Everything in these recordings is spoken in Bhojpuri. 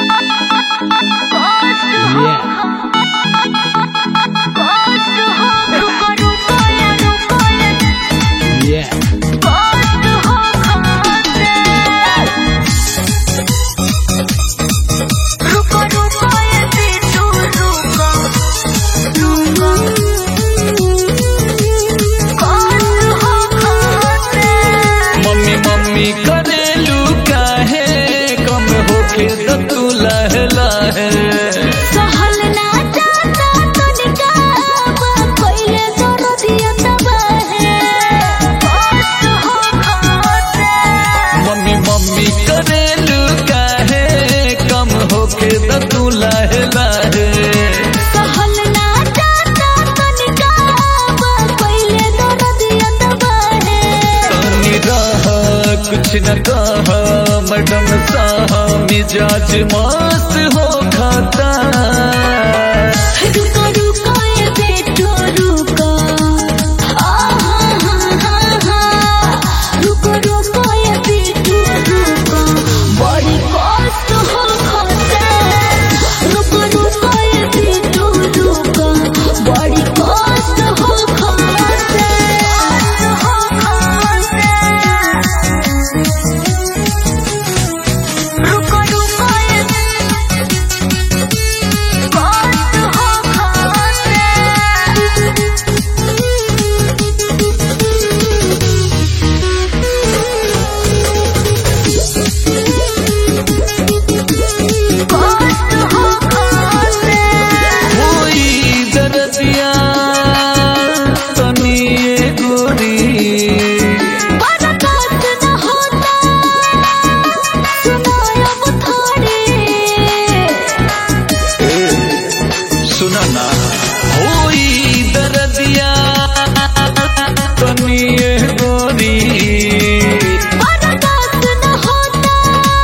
करेलू काहे कम होके तो तू लहे लहे सहल ना जाता तनिका पहिले दर्दिया दबाहे कष्ट हो खाते मम्मी मम्मी करेलू काहे कम होके तो तू लहे लहे सहल ना जाता तनिका पहिले दर्दिया दबाहे तनी रह कुछ न कहा मैडम साहा मिजाज मस्त हो खाता रुको रुको ये बेटो रुको रुको रुको ये बेटो रुको बड़ी कष्ट हो खाते रुको रुको ये बेटो रुको बड़ी कष्ट हो खाते रुको रुको ये कष्ट हो खाते कष्ट हो खाते कोई दर्दिया तनी ये गोरी बर्दाश्त न होता सुनो अब थोड़ी सुना ना होई दर्दिया तनी ये गोरी बर्दाश्त न होता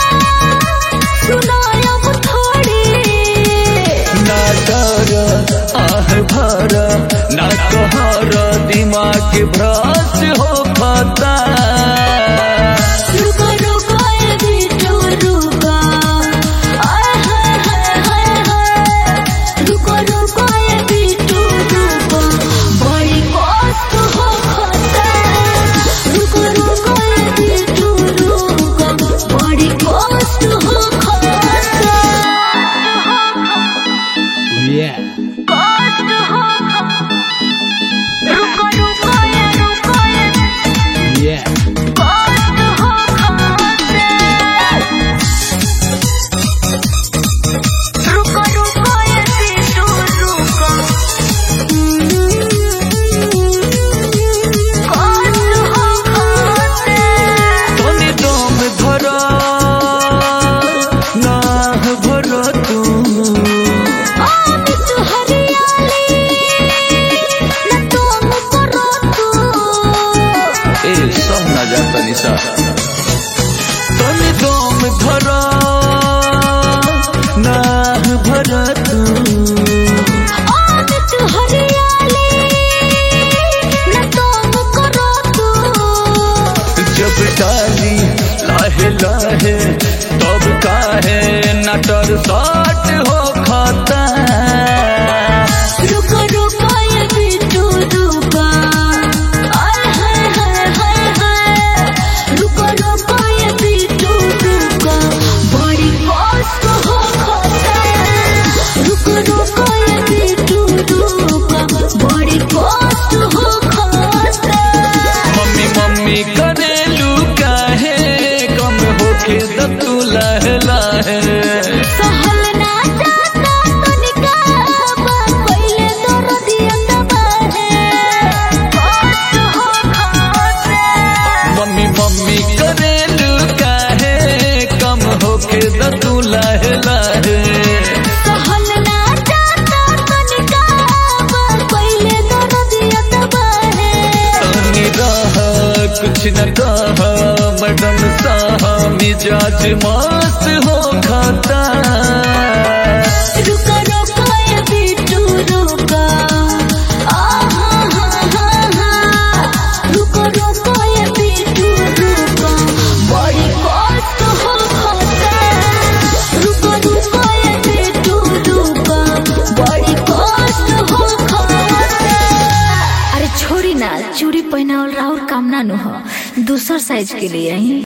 सुनो अब थोड़ी ना डर आह भर ना कहर दिमाग भ्रष्ट हो खाता रुको रुको ये बेटो रुको रुको रुको ये बेटो रुको बड़ी कष्ट हो खाते रुको रुको ये बेटो रुको बड़ी कष्ट हो खाते कष्ट हो रुको रुको ये कष्ट हो खाते रुको रुको ये बेटो रुको कष्ट हो खाते तनी दम धर नाह भर तू आमित हरियाली न तुम करो तू ए सब ना जाता निशा तनी दम धर नाह भर तू आमित हरियाली न तुम करो तू जब डाली लाहे लाहे तब काहे नटर साट हो खाता रुको रुको ये बेटो रुको रुको रुको ये बेटो रुको बड़ी कष्ट हो खाते रुको रुको ये बेटो रुको बड़ी कष्ट हो खाते मम्मी मम्मी करेलू काहे कम होके तो तू लहे लहे सहल ना जाता तनिका पहिले दर्दिया दबाहे कष्ट हो खाते मम्मी मम्मी करेलू काहे कम होके तो तू लहे लहे सहल ना जाता तनिका पहिले दर्दिया दबाहे तनी रह कुछ न कहा मैडम साहा मिजाज मस्त हो खाता रुको रुको ये बेटो रुको रुको रुको ये बेटो रुको बड़ी कष्ट हो खाते रुको रुको पहनावल राउर कामना नु ह दूसर साइज के लिए आई।